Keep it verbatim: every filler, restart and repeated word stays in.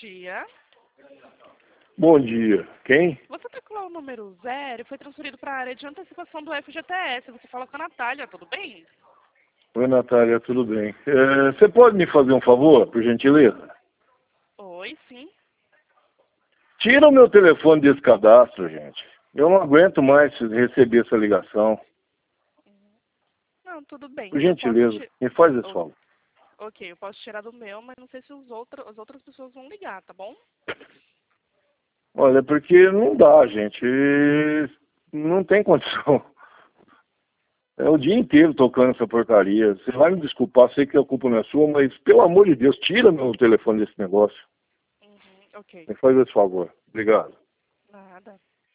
dia. Bom dia. Quem? Você teclou o número zero e foi transferido para a área de antecipação do F G T S. Você fala com a Natália, tudo bem? Oi, Natália, tudo bem? É, você pode me fazer um favor, por gentileza? Oi, sim. Tira o meu telefone desse cadastro, gente. Eu não aguento mais receber essa ligação. Não, tudo bem. Por Eu posso gentileza, ti- me faz esse o- favor. Ok, eu posso tirar do meu, mas não sei se os outro, as outras pessoas vão ligar, tá bom? Olha, porque não dá, gente. Não tem condição. É o dia inteiro tocando essa porcaria. Você vai me desculpar, sei que a culpa não é sua, mas pelo amor de Deus, tira meu telefone desse negócio. Uhum, ok. Me faz esse favor. Obrigado. Nada.